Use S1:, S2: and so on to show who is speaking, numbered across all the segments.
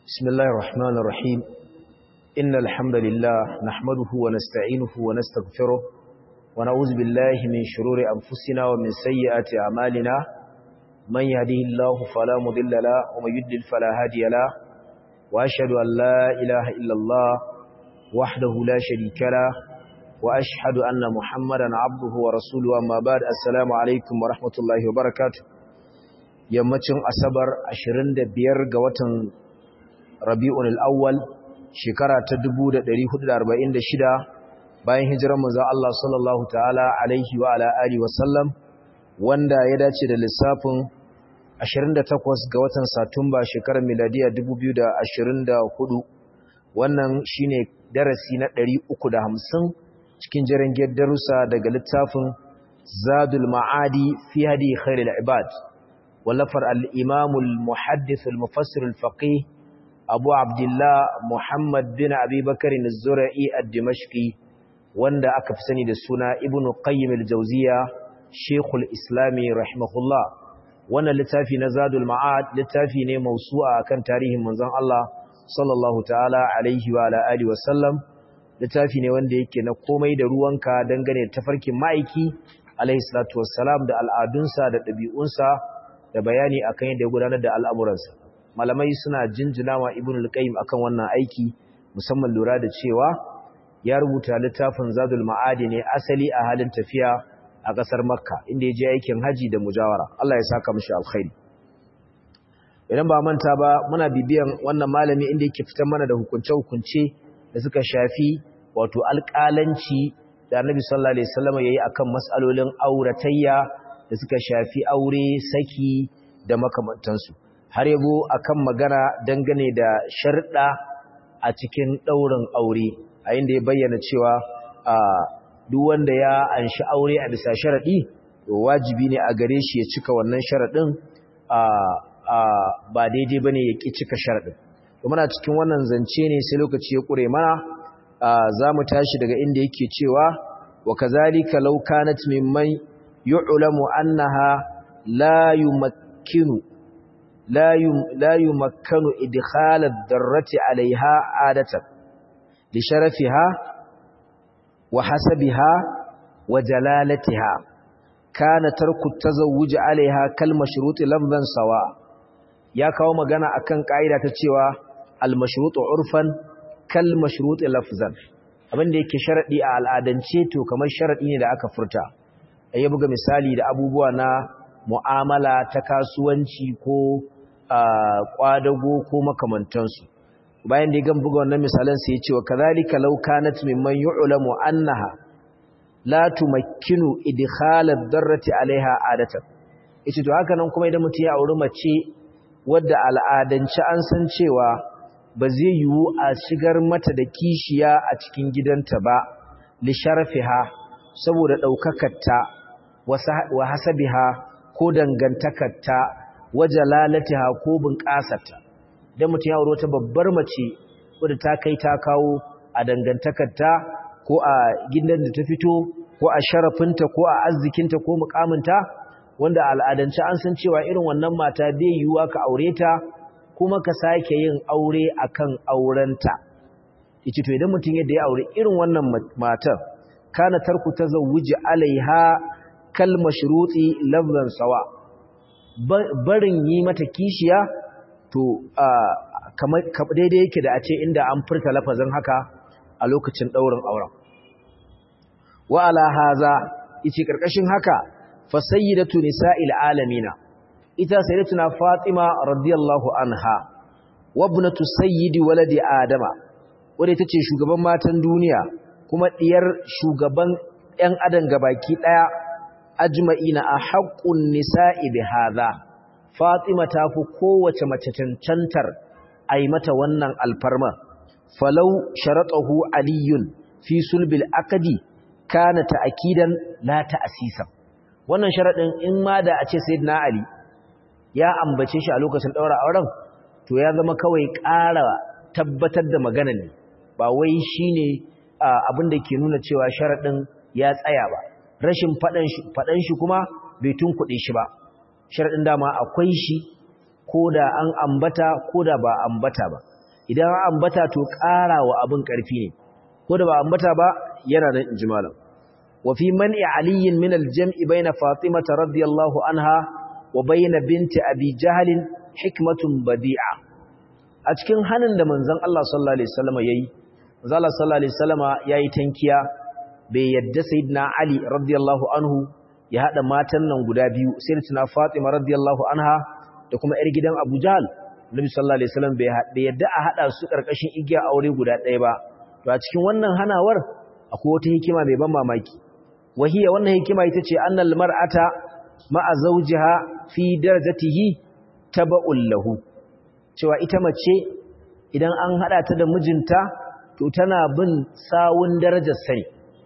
S1: بسم الله الرحمن الرحيم إن الحمد لله نحمده ونستعينه ونستغفره ونعوذ بالله من شرور أنفسنا ومن سيئات أعمالنا من يهده الله فلا مضل له ومن يضلل فلا هادي له وأشهد أن لا إله إلا الله وحده لا شريك له وأشهد أن محمدا عبده ورسوله أما بعد السلام عليكم ورحمة الله وبركاته yammacin asabar 25 ga watan Rabi'ul Awwal shekara ta 1446 bayan hijirar manzo Allah sallallahu ta'ala alaihi wa ala alihi wa sallam wanda ya dace da lissafin 28 ga watan Satumba shekarar miladiya 2024 wannan shine darasi na 350 cikin jerin darussa daga littafin Zadul Ma'adi fi hadi khairil ibad ولفر الإمام المحدث المفسر الفقيه أبو عبد الله محمد بن أبي بكر الزرعي الدمشقي واندا أكفسني دسونا ابن قيم الجوزية شيخ الإسلام رحمه الله وانا لتافي نزاد المعاد لتافي موسوعة كان تاريخ منزان الله صلى الله تعالى عليه وعلى آله وسلم لتافي واندا يكي نقومي دروانكا دنغني تفركي مايكي عليه الصلاة والسلام دا الآدنسا دا ɗabi'unsa da bayani akan yadda ya gudanar da al'amuransa. Malamai suna jinjina wa Ibn al-Qayyim akan wannan aiki musamman lura da cewa ya rubuta littafin Zadul Ma'adi ne asali a halin tafiya a ƙasar Makka inda ya je aikin haji da mujawara. Allah ya saka mishi alkhairi. Idan ba manta ba muna bibiyan wannan malami inda yake fitar mana da hukunce-hukunce da suka shafi wato alƙalanci da Annabi sallallahu alaihi wasallam yayi akan mas'alolin auratayya da suka shafi aure saki da makamantansu har yabo akan magana dangane da sharda a cikin daurin aure a inda ya bayyana cewa duk wanda ya anshi aure a bisa sharadi to wajibi ne a gare shi ya cika wannan sharadin ba daidai bane ya ki cika sharadin to muna cikin wannan zance ne sai lokaci ya kure mana zamu tashi daga inda yake cewa wa kazalika law kanat mimman يعلم أنها لا يمكن إدخال الذرة عليها عادة لشرفها وحسبها وجلالتها كان ترك التزوج عليها كالمشروط لفظا سواء يا kawo magana akan kaida ta cewa al-mashrutu urfan kal-mashruti lafzan abinda yake sharadi a al'adance to kamar sharadi ne da aka furta ya buga misali da abubuwa na mu'amala ta kasuwanci ko kwadago ko makamantansu bayan da ya gan buga wannan misalan sai ya ce wa kadhalika law kanat mimman yu'lamu annaha la tumakkinu idkhal ad-darrati 'alayha 'adatan yace to haka nan kuma idan mutum ya auri mace wadda al'adance an san cewa ba zai yiwu a shigar mata da kishiya a cikin gidanta ba li sharafiha saboda daukakarta wa hasabiha ko dangantakarta wa jalalatiha ko bunƙasarta dan mutum ya aure wata babbar mace wadda ta kai ta kawo a dangantakarta ko a gidan da ta fito ko a sharafinta ko a arzikinta ko mukaminta wanda al'adance an san cewa irin wannan mata bai yiwuwa ka aure ta kuma ka sake yin aure akan aurenta yace to idan mutum yadda ya aure irin wannan matar kana tarku tazawuji alaiha kal mashruti lafzan sawa barin yi mata kishiya to kamar daidai yake da a ce inda an furta lafazin haka a lokacin daurin auren wa ala haza yace karkashin haka fa sayyidatu nisa'il alamina ita sayyidatuna fatima radiyallahu anha wa ibnatu sayyidi waladi adama wadda ita ce shugaban matan duniya kuma diyar shugaban ‘yan adam gabaki ɗaya ajma'ina a haƙƙun nisa'i bi haza fatima ta fi kowace mace cancantar a yi mata wannan alfarma falau sharaɗahu aliyun fi sulbil akadi kana ta'akidan la ta'asisa wannan sharaɗin in ma da a ce sayyidina ali ya ambace shi a lokacin ɗaura auren to ya zama kawai ƙara tabbatar da magana ne ba wai shine abin da ke nuna cewa sharaɗin ya tsaya ba rashin faɗan shi kuma bai tunkuɗe shi ba sharaɗin dama akwai shi ko da an ambata ko da ba ambata ba idan an ambata to ƙarawa abin ƙarfi ne ko da ba ambata ba yana nan inji malam wa fi man'i ali min al-jam'i bayna fatima radiyallahu anha wa bayna binti abi jahl hikmatun badi'a a cikin hanin da manzon Allah sallallahu alaihi wasallam yayi manzon Allah sallallahu alaihi wasallam yayi tankiya bai yadda sayyidina ali radiyallahu anhu ya hada matan nan guda biyu sayyidatuna fatima radiyallahu anha da kuma yar gidan abu jahl nabi sallallahu alaihi wasallam bai yadda a hada su karkashin igiya aure guda ɗaya ba to a cikin wannan hanawar akwai wata hikima mai ban mamaki wahiya wannan hikima ita ce annal mar'ata ma'a zawjiha fi darajatihi taba'ul lahu cewa ita mace idan an hada ta da mijinta to tana bin sawun darajar sai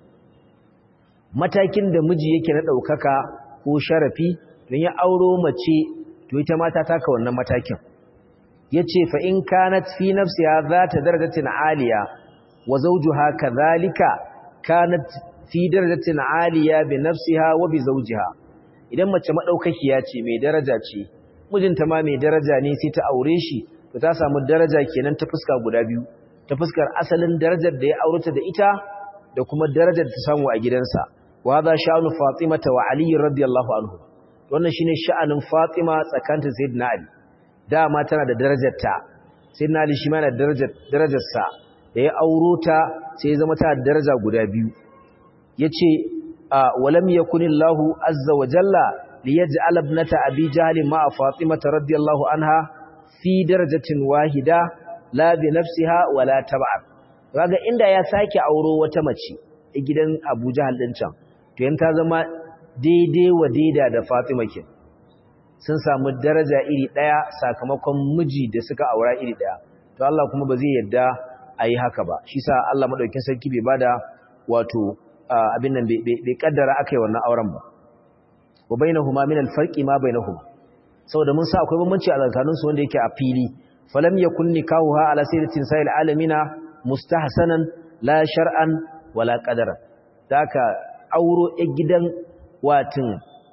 S1: matakin da miji yake na daukaka ko sharafi don ya auro mace to ita ma ta taka wannan matakin yace fa in kanat fi nafsiha zata darajatin aliya wa zawjuha kadhalika kanat fi darajatin aliya bi nafsiha wa bi zawjiha idan mace madaukakiya ce mai daraja ce mijinta ma mai daraja ne sai ta aure shi to ta samu daraja kenan ta fuska guda biyu ta fuskar asalin darajar da ya aureta da ita da kuma darajar da ta samu a gidansa wa hadha sha'nu fatimata wa ali radiyallahu anhu wannan shine sha'anin fatima tsakanin sayyidina ali dama tana da darajarta sayyidina ali shi ma yana da darajarsa da ya auro ta sai ya zama ta da daraja guda biyu yace walam yakunillahu azza wa jalla liyaj'al ibnata abi jahl ma'a fatimata radiyallahu anha fi darajatin wahida la bi nafsiha wala tab'a kaga inda ya sake auro wata mace a gidan Abu Jahl din can to yan ta zama daidai wa daida da Fatima ke sun samu daraja iri daya sakamakon miji da suka aura iri daya to Allah kuma ba zai yarda ayi haka ba shi sa Allah madaukakin sarki bai bada wato abin nan bai kaddara akai wannan auren ba wa bainahuma min al-farqi ma bainahuma saboda mun sa akwai bambanci a tsakanin su wanda yake a fili falam yakun nikahuha ala sayyidatin sa'il alamina mustahsanan la shar'an wala qadaran daka auro a gidan watin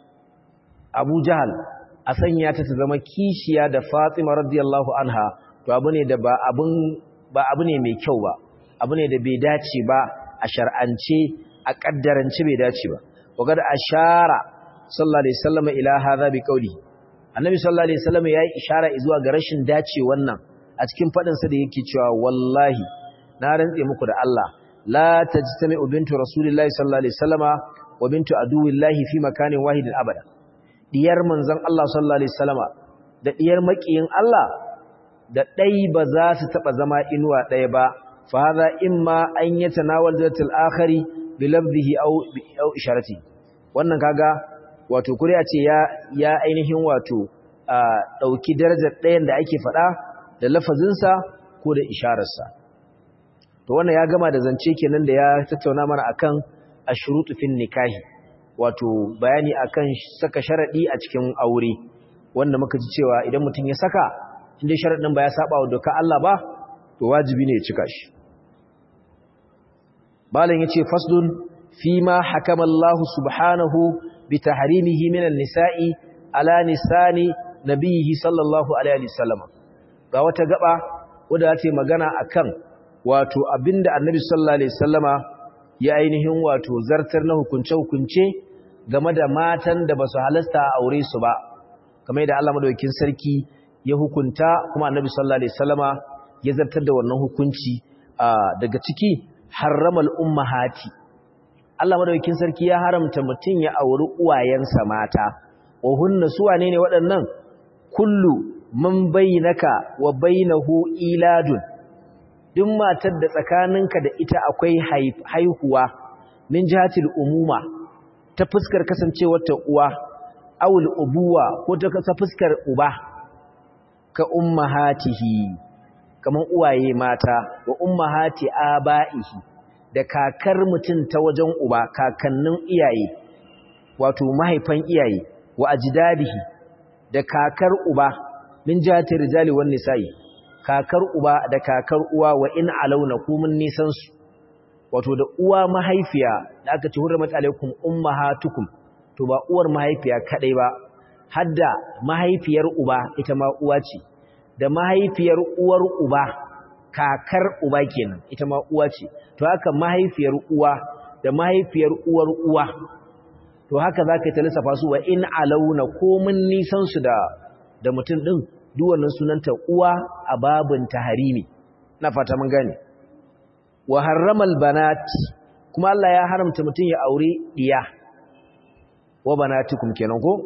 S1: Abu Jahal a sanya ta zama kishiya da Fatima radiyallahu anha to abu ne da ba abu ne mai kyau ba abu ne da bai dace ba a shar'ance a kaddarance bai dace ba wagada ashara sallallahu alaihi wasallam ila hadha bi qawli annabi sallallahu alaihi wasallam yayi ishara zuwa ga rashin dace wannan a cikin fadin sa da yake cewa wallahi na rantse muku da Allah la tajtami'u bintu rasulillahi sallallahu alaihi wasallama wa bintu aduwillahi fi makanin wahidin abada diyar manzon Allah sallallahu alaihi wasallama da diyar makiyin Allah da dai ba za su taba zama inuwa daya ba fa hadha imma an yatanawal zatul akhari bi lafzihi aw isharati wannan kaga wato kuriya ce ya ainihin wato dauki darajar ɗayan da ake faɗa da lafazinsa ko da ishararsa to wannan ya gama da zance kenan da ya tattauna mana akan ashrutu fin nikahi wato bayani akan saka sharadi a cikin aure wanda muka ji cewa idan mutum ya saka inda sharadin ba ya saba wa doka Allah ba to wajibi ne ya cika shi malam yace faslun fima hakama Allah subhanahu بتحريمه من النساء على نساء نبيه صلى الله عليه وسلم ga wata gaba wanda take magana akan wato abinda annabi sallallahu alaihi wasallama ya ainihin wato zartar na hukunce game da matan da basu halasta a aure su ba kamar yadda Allah madaukakin sarki ya hukunta kuma annabi sallallahu alaihi wasallama ya zartar da wannan hukunci daga ciki harramal ummahati Allah madaukakin sarki ya haramta mutun ya auri uwayensa mata wa hunna su wane ne waɗannan kullu man bainaka wa bainahu iladun duk matar da tsakaninka da ita akwai haihuwa min jihatil umuma ta fuskar kasancewar ta uwa awul ubuwa ko ta fuskar uba ka ummahatihi kaman uwaye mata wa ummahati abaihi da kakar mutum ta wajen uba kakannin iyaye wato mahaifan iyaye wa ajdadihi da kakar uba min jihati rijali wan nisa'i kakar uba da kakar uwa wa in alauna kumun nisan su wato da uwa mahaifiya da aka ce hurmat alaikum ummahatukum to ba uwar mahaifiya kadai ba hadda mahaifiyar uba ita ma uwa ce da mahaifiyar uwar uba kakar uba kenan ita ma uwa ce to haka mahaifiyar uwa da mahaifiyar uwar uwa to haka zaka yi ta lissafa su wa in alauna komin nisan su da mutum din duk wannan sunanta uwa a babin taharimi na fata mun gane wa harramal banat kuma Allah ya haramta mutum ya aure diya wa banatukum kenan ko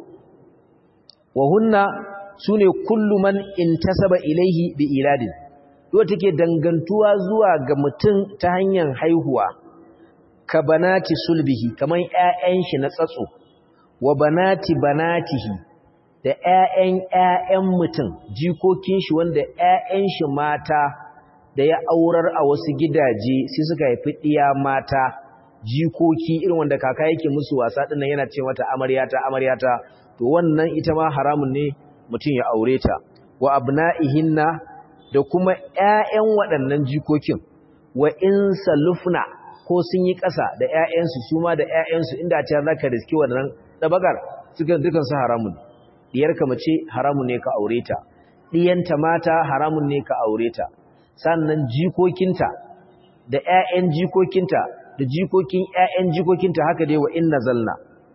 S1: wa hunna sune kullu man intasaba ilaihi bi iladin duwa take dangantuwa zuwa ga mutum ta hanyar haihuwa ka banati sulbihi kaman ƴaƴan shi na tsatso wa banati banatihi da ƴaƴan mutum jikokin shi wanda ƴaƴan shi mata da ya aurar a wasu gidaje sai suka haifi diya mata jikoki irin wanda kaka yake musu wasa dinnan yana ce mata amaryata to wannan ita ma haramun ne mutum ya aure ta wa abna'ihinna da kuma ƴaƴan waɗannan jikokin wa in salufna ko sun yi ƙasa da ƴaƴansu su ma da ƴaƴansu inda ta zaka riski wannan dabagar dukan su haramun diyarka mace haramun ne ka aure ta diyanta mata haramun ne ka aure ta sannan jikokinta da ƴaƴan jikokinta da jikokin ƴaƴan jikokinta haka dai wa inna zalna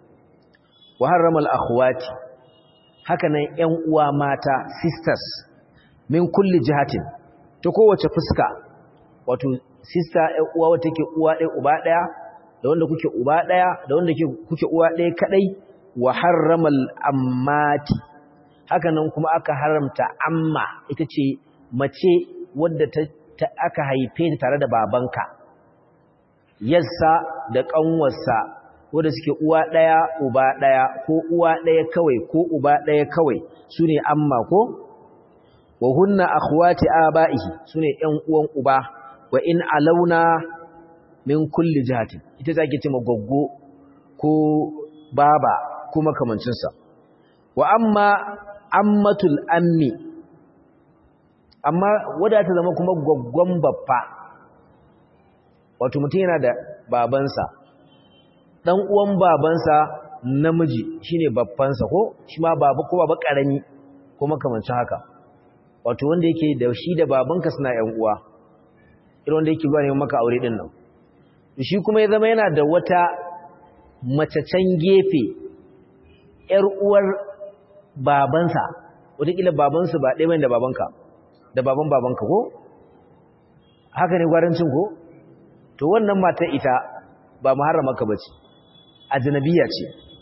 S1: wa harramal akhwati haka nan ƴan uwa mata sisters min kulli jihatin ta kowace fuska wato sister ƴan uwa wata take uwa ɗaya uba ɗaya da wanda kuke uba ɗaya da wanda kuke uwa ɗaya kadai wa harramal ammati haka nan kuma aka haramta amma ita ce mace wadda aka haife ta tare da babanka yassa da ƙanwarsa wadda suke uwa ɗaya uba ɗaya ko uwa ɗaya kawai ko uba ɗaya kawai su ne amma ko wa hunna akhwati aba'ihi su ne ‘yan uwan uba wa in alauna min kulli jihatin ita za ke ce magoggo ko baba ko makamancinsa wa amma ammatul ammi amma wadda ta zama kuma goggon babba wato mutum yana da babansa dan uwan babansa namiji shine babbansa ko shi ma baba ko baba karami ko makamancin haka wato wanda yake da shi da babanka suna ƴan uwa irin wanda yake zuwa ne maka aure din nan shi kuma ya zama yana da wata mace can gefe ƴar uwar babansa wataƙila babansu ba ɗaya bane da babanka da babanka ko haka ne gwarancin ko to wannan matar ita ba muharramaka bace ajnabiya ce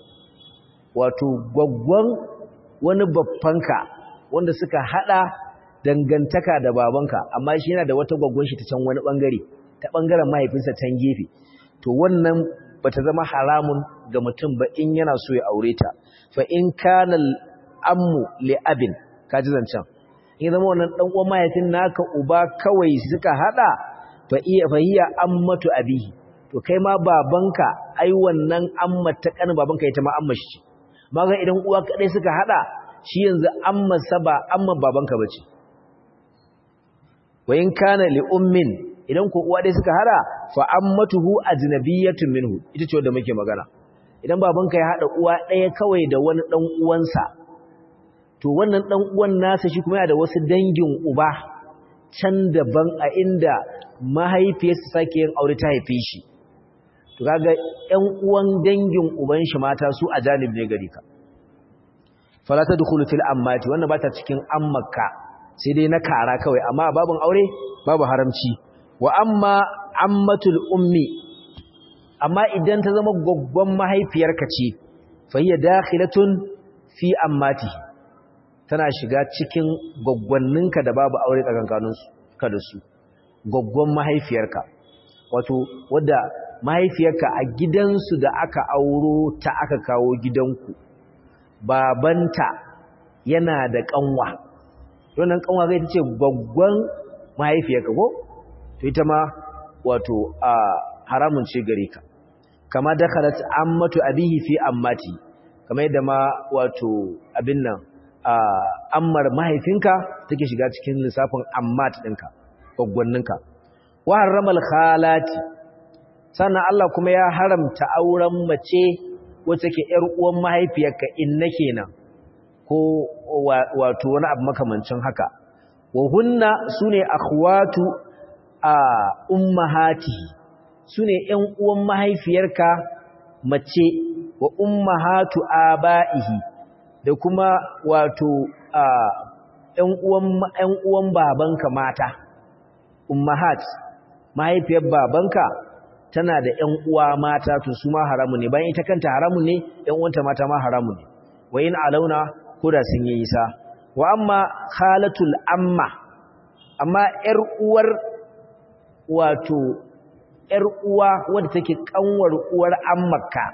S1: wato gwaggwan wani babbanka wanda suka hada dangantaka da babanka amma shi yana da wata gwaggwan shi ta can wani bangare ta bangaren mahaifinsa can gefe to wannan bata zama haramun ga mutum ba in yana so ya aure ta fa in kana ammu li abin kaji zancan in zama wannan dan uwan mahaifin naka uba kawai suka hada fa hiya ammatu abihi to kai ma babanka ai wannan amma ta kan babanka ita ma amma shi maga idan uwa kadai suka hada shi yanzu amma saba amma babanka bace wa in kana li ummin idan ko uwa dai suka hada fa ammatuhu ajnabiyatun minhu ita ce wanda muke magana idan babanka ya hada uwa daya kawai da wani dan uwansa to wannan dan uwan nasa shi kuma yana da wasu dangin uba can daban a inda mahaifiyarsa sake yin aure ta haife shi to kaga ƴan uwan dangin uban shi mata su a janib ne gari ka fala tadkhulu fil ammati wannan bata cikin ammaka sai dai na kara kawai amma babun aure babu haramci wa amma ammatul ummi amma idan ta zama goggon mahaifiyarka ce fa hiya dakhilatun fi ammatihi tana shiga cikin gwaggwanninka da babu aure tsakankaninsu ka da su gwaggwan mahaifiyarka wato wadda mahaifiyarka a gidansu da aka auro ta aka kawo gidanku babanta yana da kanwa wannan kanwa zai tace gwaggwan mahaifiyarka ko to ita ma wato a haramun ce gare ka kama dakhalat ammatu abihi fi ammati kamar yadda ma wato abin nan ammar mahaifinka take shiga cikin lissafin ammat ɗinka gwaggwanninka wa haramal khalati sannan Allah kuma ya haramta auren mace wacce ke ƴar uwan mahaifiyarka inna kenan ko wato wani abu makamancin haka wa hunna sune akhwatu ummahatihi sune ƴan uwan mahaifiyarka mace wa ummahatu abaihi da kuma wato ƴan uwan babanka mata ummahat mahaifiyar babanka tana da ƴan uwa mata to su ma haramun ne bayan ita kanta haramun ne ƴan uwanta mata ma haramun ne wa in alauna koda sun yi isa wa amma khalatul amma ƴar uwar wato ƴar uwa wadda take kanwar uwar ammarka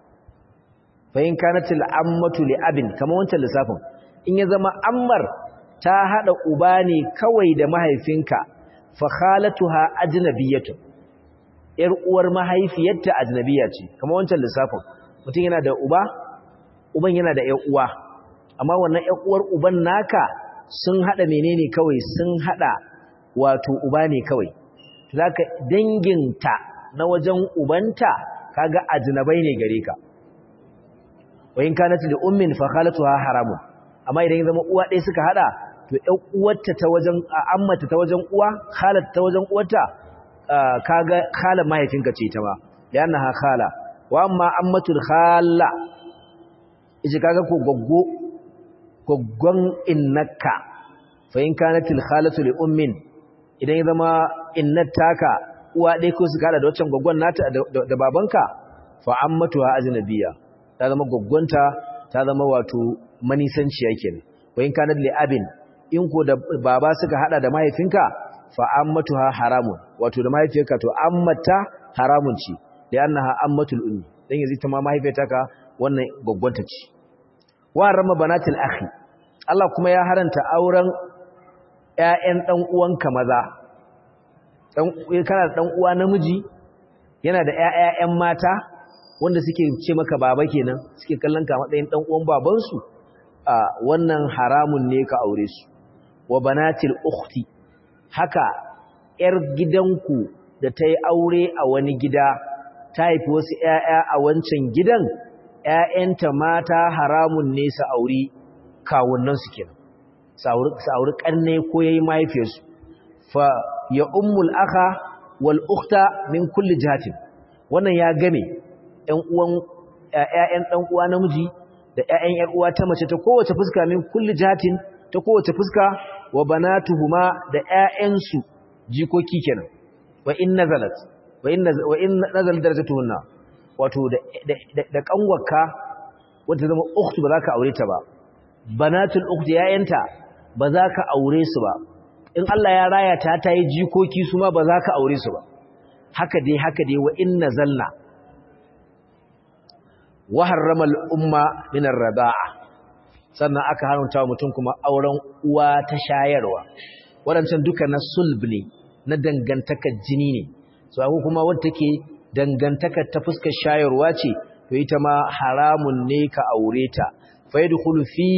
S1: fa in kanatil ammatu li abin kamar wancan lissafin in ya zama ammar ta hada uba ne kawai da mahaifinka fa khalatuha ajnabiyatu ƴar uwar mahaifiyarta ajnabiya ce kamar wancan lissafin mutum yana da uban yana da ƴar uwa amma wannan ƴar uwar uban naka sun hada menene kawai sun hada wato uba ne kawai zaka danginta na wajen ubanta kaga ajnabai ne gare ka wa in kanat li ummin fa khalatuha haramun amma idan ya zama uwa ɗaya suka hada to ƴan uwarta ta wajen ammata ta wajen uwa khalat ta wajen uwarta kaga khalan mahaifinka ce ta ba liannaha khala wa amma ammatul khalla ije kaga ko goggon innaka fa in kanatil khalatu li ummin idan ya zama innataka uwa ɗaya ko suka hada da wancan goggon nata da babanka fa ammatuha ajnabiyya ta zama goggonta ta zama wato manisanciya kenan wa in kanat li abin in ko da baba suka hada da mahaifinka fa ammatuha haramun wato da mahaifiyarka to ammata haramun ce da annaha ammatul ummi dan yanzu ta ma mahaifiyarka wannan goggonta ce wa rama banatil akhi Allah kuma ya haranta auren ƴaƴan dan uwanka maza kana da dan uwa namiji yana da ƴaƴan mata wanda suke ce maka baba kenan suke kallon ka matsayin dan uwan baban su wannan haramun ne ka aure su wa banatil ukhti haka ƴar gidanku da ta yi aure a wani gida ta haifi wasu ƴaƴa a wancan gidan ƴaƴanta mata haramun ne su aure kawunnan su kenan su aure ƙanne ko yayi mahaifiyarsu fa ya ummul akha wal ukhta min kulli jihatin wannan ya game ƴaƴan ɗan uwa namiji da ƴaƴan ƴar uwa ta mace ta kowace fuska min kulli jihatin ta kowace fuska wa banatuhuma da ƴaƴansu jikoki kenan wa in nazalat darajatuhunna wato da kanwarka wanda zama ukhtu ba za ka aure ta ba banatul ukhti ƴaƴanta ba za ka aure su ba in Allah ya raya ta yi jikoki su ma ba za ka aure su ba haka dai wa in nazalna wa harrama al-umma min ar-rida'a sannan aka haramta wa mutum kuma auren uwa ta shayarwa wadancan duka na sulb ne na dangantakar jini ne so akwai kuma wanda take dangantakar ta fuskar shayarwa ce to ita ma haramun ne ka aure ta fa yadkhulu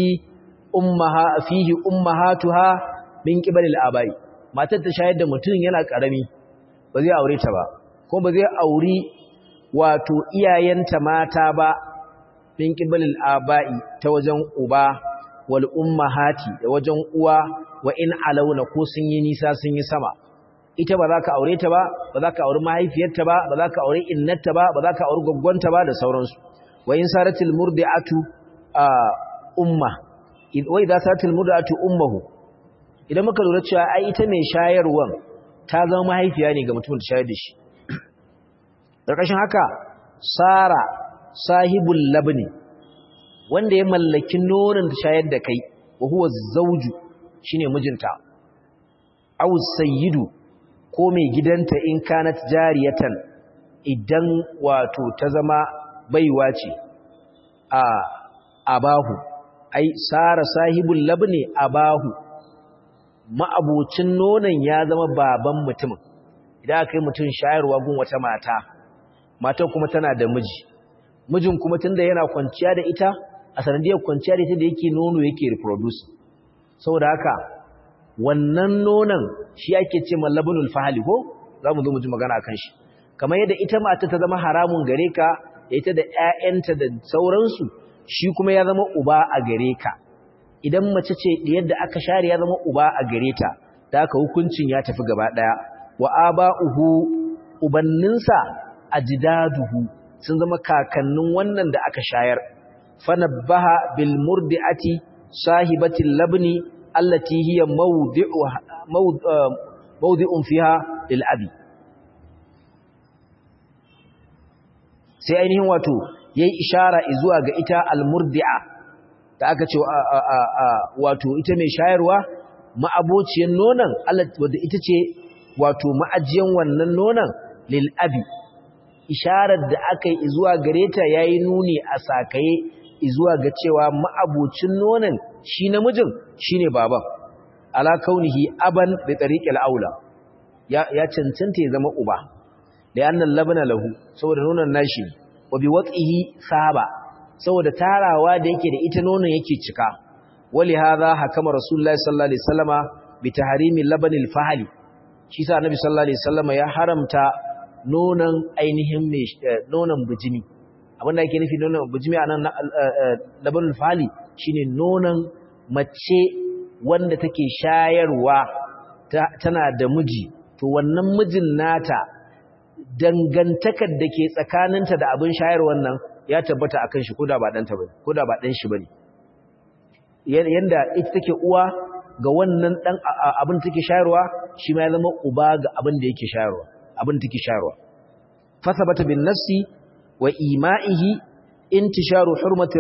S1: fihi ummahatuha min qibali al-abai matar ta shayar da mutum yana karami ba zai aure ta ba ko ba zai auri wato iyayenta mata ba min qibalil abai ta wajen uba wal ummahati da wajen uwa wa in alauna ko sun yi nisa sun yi sama ita ba za ka aure ta ba ba za ka auri mahaifiyarta ba ba za ka auri innarta ba ba za ka auri gwaggwanta ba da sauransu wa in saratil murdi'atu umma wa idza saratil murdi'atu ummuhu idan muka lura cewa ai ita mai shayarwan ta zama mahaifiya ne ga mutumin da shayar da shi ƙarƙashin haka sara sahibul labni wanda ya mallaki nonon da shayar da kai wa huwa zawju shine mijinta aw sayyidu ko mai gidanta in kanat jariyatan idan wato ta zama baiwa ce a abahu ai sara sahibul labni abahu ma'abocin nonon ya zama baban mutumin idan aka yi mutum shayarwa gun wata matan kuma tana da mijin kuma tunda yana kwanciya da ita a sanadiyar kwanciya da ita da yake nono yake reproduce saboda haka wannan nonon shi ake ce mallabunul fahali ko za mu zo mu ji magana akan shi kamar yadda ita mata ta zama haramun gare ka da ita da ƴaƴanta da sauransu shi kuma ya zama uba a gare ka idan mace ce yadda aka share ya zama uba a gare ta da aka hukuncin ya tafi gaba daya wa aba'uhu ubanninsa ajdaduhu sun zama kakannin wannan da aka shayar fanabbaha bil murdi'ati sahibatil labni allati hiya mawdi'un fiha lil abi sai ainihin wato yayi ishara zuwa ga ita al murdi'a da aka ce wato ita mai shayarwa ma'abociyar nonon wadda ita ce wato ma'ajiyan wannan nonon lil abi isharar da aka yi zuwa gare ta yayi nuni a sakaye zuwa ga cewa ma'abocin nonon shi namijin shine baban ala kaunihi aban bi tariqil aula ya cancanta ya zama uba da annal labna lahu saboda nonon nashi wa bi waqihi saba saboda tarawa da yake da ita nonon yake cika wali hadha hakama rasulullahi sallallahu alaihi wasallama bi tahrimi labanil fahli shi sa annabi sallallahu alaihi wasallama ya haramta nonon ainihin nonon bijimi abinda yake nufi nonon bijimi anan labanul fahli shine nonon mace wanda take shayarwa tana da miji to wannan mijin nata dangantakar da ke tsakaninta da abin shayarwar nan ya tabbata akan shi koda ba danta bane koda ba dan shi bane yanda ita take uwa ga wannan dan abin take shayarwa shi ma ya zama uba ga abin da yake shayarwa abin take shayarwa fasabata bin nafsi wa ima'ihi intisharu hurmati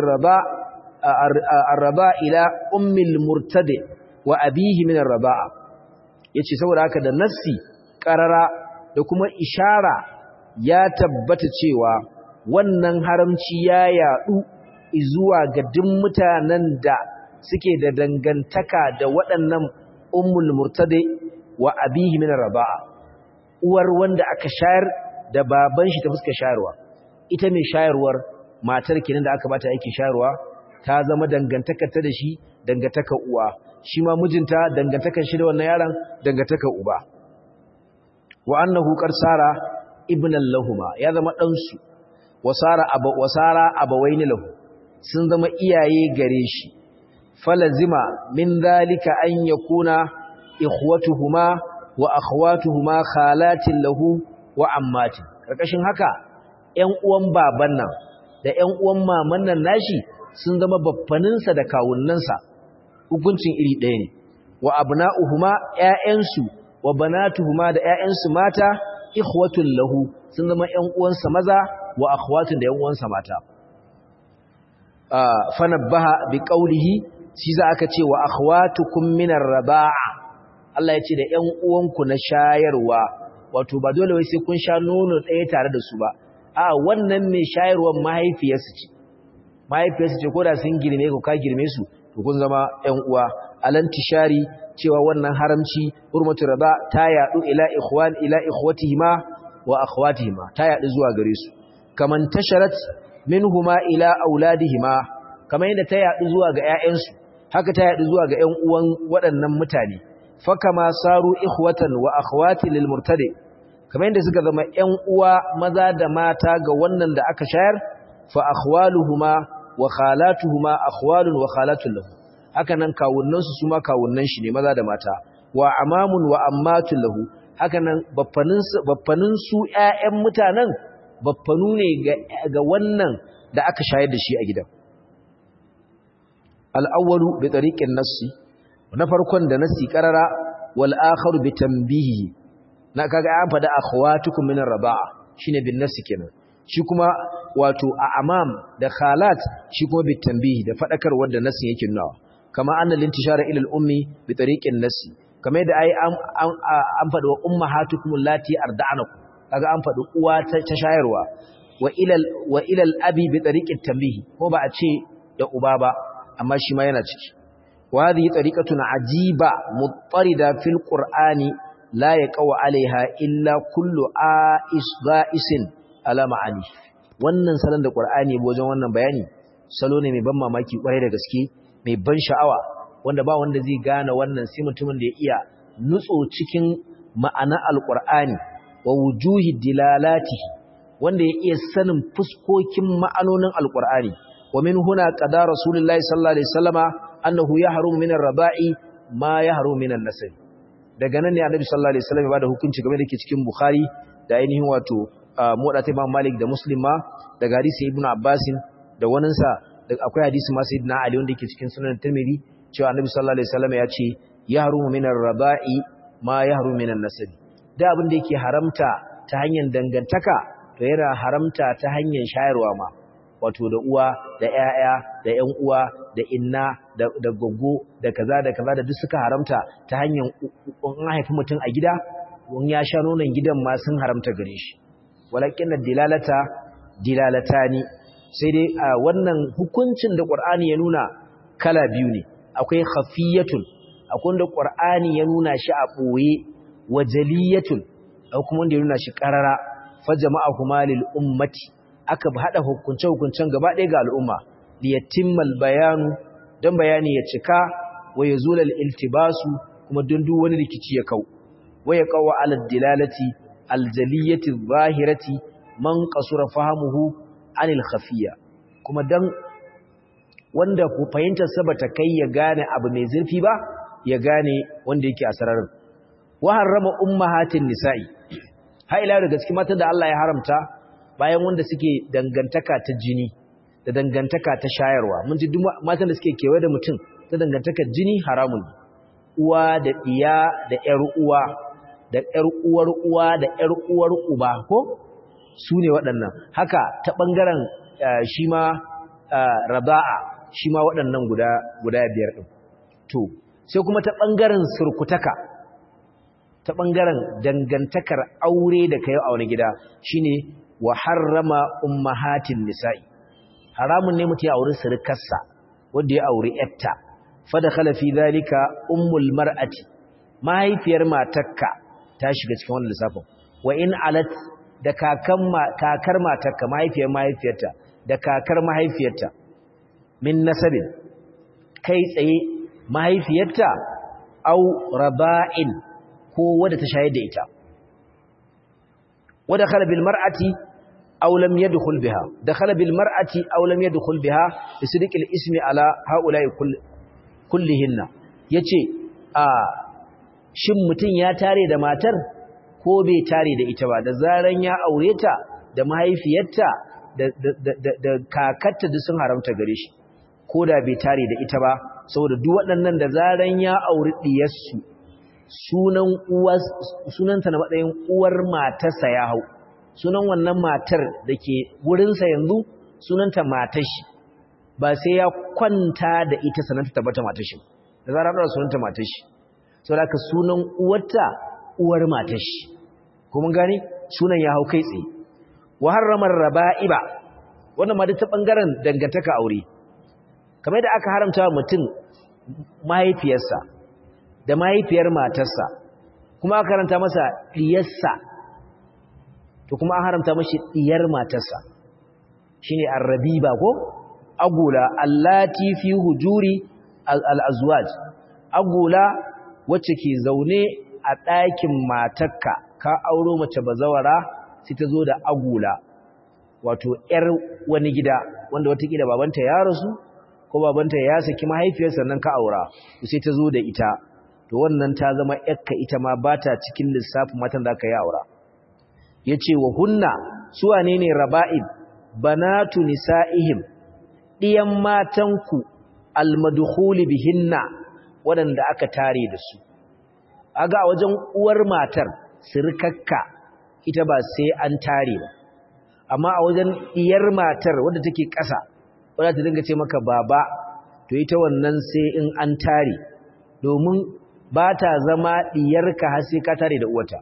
S1: ar-raba ila ummi al-murtadi wa abihi min ar-raba'a yace saboda haka da nafsi qarara da kuma ishara ya tabbata cewa wannan haramci ya yadu zuwa ga duk mutanen da suke da dangantaka da waɗannan ummul murtadi wa abihi min raba'a uwar wanda aka shayar da baban shi ta fuska shayarwa ita mai shayarwar matar kenan da aka bata aikin shayarwa ta zama dangantakar ta da shi dangantakar uwa shi ma mijinta dangantakar shi da wannan yaron dangantakar uba wa annahu qarsara ibnan lahuma ya zama dan su wasara abawaini lahu sun zama iyaye gare shi falazima min zalika an yakuna ikhwatuhuma wa akhwatuhuma khalatin lahu wa ammatin karkashin haka ƴan uwan baban nan da ƴan uwan maman nan nashi sun zama baffaninsa da kawunnansa hukuncin iri ɗaya ne wa abna'uhuma ƴaƴansu wa banatuhuma da ƴaƴansu mata ikhwatul lahu sun zama ƴan uwansa maza wa akhwatun da ƴan uwansa mata fanabbaha biqaulihi shi za aka ce wa akhwatukum minar raba'a Allah ya ce da ƴan uwanku na shayarwa wato ba dole wai sai kun sha nono ɗaya tare da su ba a wannan mai shayarwar mahaifiyarsu ce ko da sun girme ku ka girme su to kun zama ƴan uwa alantishari cewa wannan haramci hurmatu raba ta yadu ila ikhwatihima wa akhwatihima ta yadu zuwa gare su kaman tasharat minhuma ila auladihima kamar yadda ta yadu zuwa ga ƴaƴansu haka ta yadu zuwa ga ƴan uwan waɗannan mutane fakama saru ikhwatan wa akhwati lil murtadi kamar yadda suka zama ƴan uwa maza da mata ga wannan da aka shayar fa akhwaluhuma wa khalatuhuma akhwalun wa khalatun lahu haka nan kawunnan su ma kawunnan shi ne maza da mata wa amamun wa ammatun lahu haka nan baffanin su ƴaƴan mutanen baffanu ne ga wannan da aka shayar da shi a gidan al-awwalu bi tariqin nassi na farkon da nassi qarara wal akharu bi tanbihi na kaga an fada akhwatukum min ar-raba'a shine bin nassi kenan shi kuma wato a amam da khalat shi kuma bi tanbihi da fadakar wanda nassi yake nunawa kama annal intishara ila al-ummi bi tariqin nassi kamar da ai an fada wa ummahatukum allati arda'anakum kaga an fada uwa ta shayarwa wa ila al-abi bi tariqit tanbihi ko ba a ce da uba ba amma shi ma yana ciki وهذه طريقة عجيبة مضطردة في القرآن لا يقوى عليها إلا كل غائس على معاني wannan salon da Qur'ani ya wajen wannan bayani salo ne mai ban mamaki kwarai da gaske mai ban sha'awa wanda ba wanda zai gane wannan sai mutumin da ya iya nutso cikin ma'anar al-Qur'ani wa wujuhi dilalatihi wanda ya iya sanin fuskokin ma'anonin al-Qur'ani wa min huna qada rasulullahi sallallahu alaihi wasallama annahu yahrumu min ar-raba'i ma yahrumu min an-nasab. Daga nan ne Annabi sallallahu alaihi wasallam ya bada hukunci game da ke cikin Bukhari da ainihin wato muwaddata Imam Malik da Muslim ma daga hadisi Ibn Abbas da waninsa akwai hadisi ma Sayyidina Ali wanda yake cikin Sunan Tirmidhi cewa Annabi sallallahu alaihi wasallam ya ce yahrumu min ar-raba'i ma yahrumu min an-nasab. Da abin da yake haramta ta hanyar dangantaka to yana haramta ta hanyar shayarwa ma, wato da uwa da ƴaƴa da ƴan uwa da inna da goggo da kaza da kaza da duk suka haramta ta hanyar an haifi mutum a gida, wani ya sha nonon gidan ma sun haramta gare shi. Walakin dilalatani, sai dai wannan hukuncin da Qur'ani ya nuna kala biyu ne. Akwai khafiyatun, akwai wanda Qur'ani ya nuna shi a boye, wajaliyatun, akwai kuma wanda ya nuna shi qarara. Fa jama'ahuma lil ummati, aka hada hukunce-hukuncen gaba ɗaya ga al'umma, liyatimmal bayanu, don bayani ya cika, wa yazulal iltibasu, kuma don duk wani rikici ya kau, wa ya qawa ala dilalati aljaliyati zahirati man qasura fahamuhu anil khafiya, kuma dan wanda ku fahimtar sa bata kai ya gane abu mai zurfi ba, ya gane wanda yake a sararin. Wa harrama ummahatin nisa'i, ha ila daga cikin matan da Allah ya haramta bayan wanda suke dangantaka ta jini da dangantaka ta shayarwa. Mun ji duk matan da suke kewaye da mutum ta dangantaka jini haramun, uwa da iya da ƴar uwa da ƴar uwar uwa da ƴar uwar uba, ko su ne waɗannan. Haka ta ɓangaren shi ma raba'a, shi ma waɗannan guda biyar ɗin. To sai kuma ta ɓangaren surkutaka, ta ɓangaren dangantakar aure da kayo a wani gida shine wa harrama ummahatin nisa'i. Haramun ne mutum ya auri surukarsa wanda ya auri yatta. Fa dakhala fi dhalika ummul mar'ati, mahaifiyar matarka ta shiga cikin wannan lissafin. Wa in alat, da kakar matarka, mahaifiyarta da kakar mahaifiyarta, min nasabin, kai tsaye mahaifiyarta, au raba'in, ko wadda ta shayar da ita. Wa dakhala bil mar'ati aw lam yadkhul biha, dakhala bil mar'ati aw lam yadkhul biha bi sidqil ismi ala haula'i kullihinna. Yace shin mutun ya tare da matar ko bai tare da ita ba, da zaran ya aure ta da mahaifiyarta da kakarta duk sun haramta gare shi, ko da bai tare da ita ba, saboda duk waɗannan da zaran ya auri diyarsu sunanta na matsayin uwar matarsa ya hau. Sunan wannan matar da ke wurinsa yanzu sunanta matar shi, ba sai ya kwanta da ita sananta tabbata matar shi, da zarar da sunanta matar shi. Saboda haka sunan uwarta uwar matar shi, ko mun gane sunan ya hau kai tsaye. Wa harramar raba'iba, wannan ma duk ta bangaren dangantaka aure, kamar da aka haramta wa mutum mahaifiyarsa da mahaifiyar matarsa, kuma aka haramta masa diyarsa, to kuma an haramta mashi diyar matarsa, shine arrabiba ko agula allati fi hujuri al-azwaj. Agula wacce ke zaune a ɗakin matarka, ka auro mace bazawara sai ta zo da agula, wato ƴar wani gida wanda watakila babanta ya rasu ko babanta ya saki mahaifiyarsa nan ka aura, sai ta zo da ita, to wannan ta zama ƴarka ita ma ba ta cikin lissafin matan da aka yi aura. Yace wa hunna, su wane ne raba'ib? Banatu nisa'ihim, diyan matanku, almadkhuli bihinna, wadanda aka tare da su. Aga a wajen uwar matar sirkakka ita ba sai an tare ba, amma a wajen diyar matar wadda take ƙasa, wadda ta dinga ce maka baba, to ita wannan sai in an tare, domin ba ta zama diyarka har sai ka tare da uwata.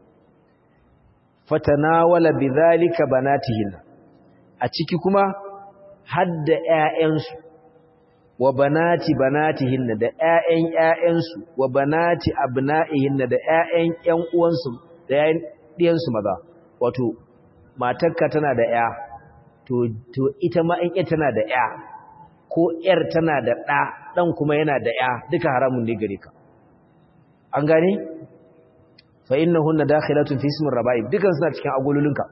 S1: Fatanawala bidhalika banatihinna, a ciki kuma hadda ƴaƴansu, wa banati banatihinna, da ƴaƴan ƴaƴansu, wa banati abna'ihinna, da ƴaƴan ƴan uwansu, da ƴaƴan diyansu maza. Wato matarka tana da ƴa, to ita ma in ƴa tana da ƴa, ko ƴar tana da ɗa, ɗan kuma yana da ƴa, duka haramun ne gare ka. An gane? Fa innahunna dakhilatun fi ismi raba'ib, dukan suna cikin agololinka.